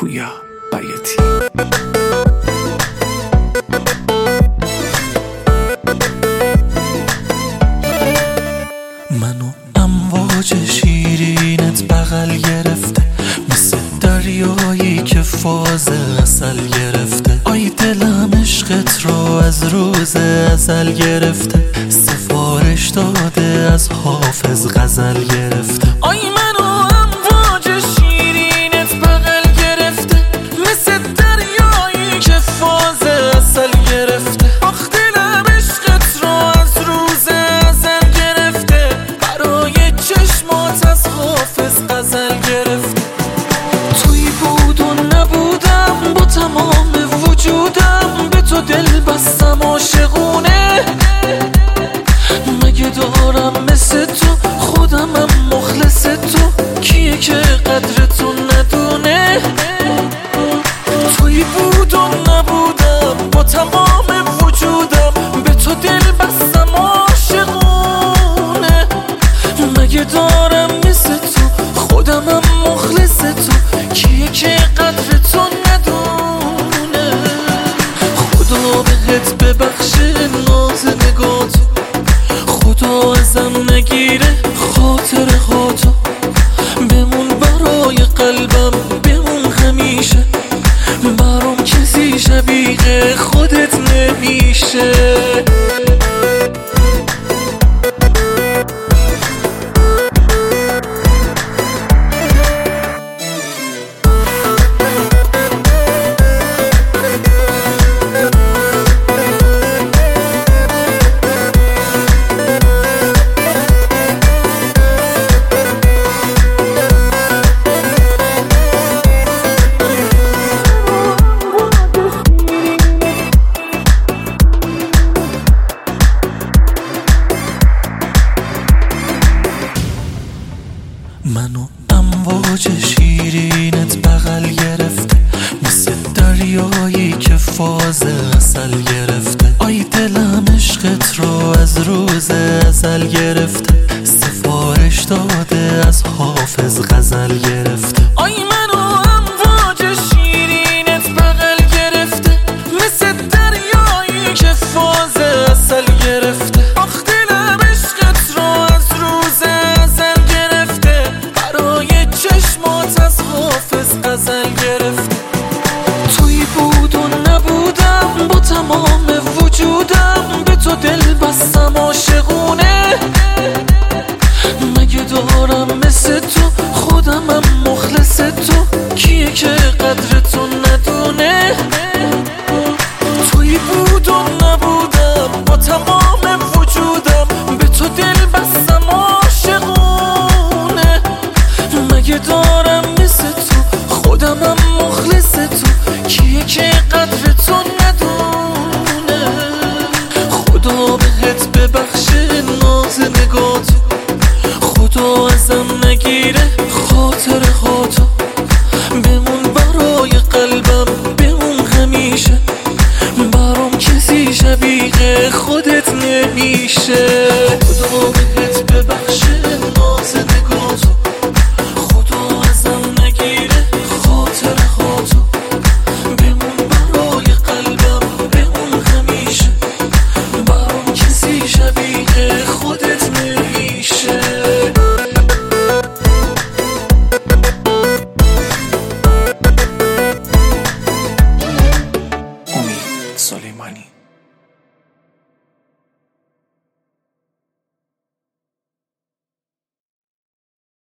پویا بیاتی. منو امواج شیرینت بغل گرفته، مثل دریایی که فاز عسل گرفته. آی دلم عشقت رو از روز ازل گرفته، سفارش داده از حافظ غزل گرفته. آی منو امواج شیرینت بغل گرفته، مثل دریایی که فاز عسل گرفته. آخ دلم عشقت رو از روز ازل گرفته، برای چشمات از حافظ غزل گرفته. توی بود و نبودم، با تمام وجودم به تو دل بستم عاشقونه. مگه دارم مثل تو خودمم مخلص تو، کیه که قدر تو ندونه. توی بود و نبودم، با تمام وجودم به تو دل بستم عاشقونه. مگه دارم مثل تو خودمم مخلص تو، کیه که قدر تو ندونه. خدا بهت ببخشه ناز نگاتو، خدا ازم نگیره خاطر هاتو. بمون برای قلبم، بمون همیشه، برام کسی شبیه خودت نمیشه. منو امواج شیرینت بغل گرفته، مثل دریایی که فاز عسل گرفته. آی دلم عشقت رو از روز ازل گرفته، سفارش داده از حافظ غزل گرفته. آی منو امواج شیرینت بغل گرفته، مثل دریایی که فاز عسل گرفته. آخ دلم عشقت رو از روز ازل گرفته، برای چشمات از حافظ غزل گرفته. توی بود و نبودم، با تمام وجودم به تو دل بستم عاشقونه. مگه دارم مثل تو خودمم مخلص تو، کیه که قدر تو ندونه. توی بود و نبودم، با تمام وجودم به تو دل بستم عاشقونه. مگه دارم مثل تو خودمم مخلص تو، کیه که قدر تو ندونه. خدا بهت ببخشه ناز نگاتو، خدا ازم نگیره خاطر هاتو. بمون برای قلبم، بمون همیشه، برام کسی شبیه خودت نمیشه.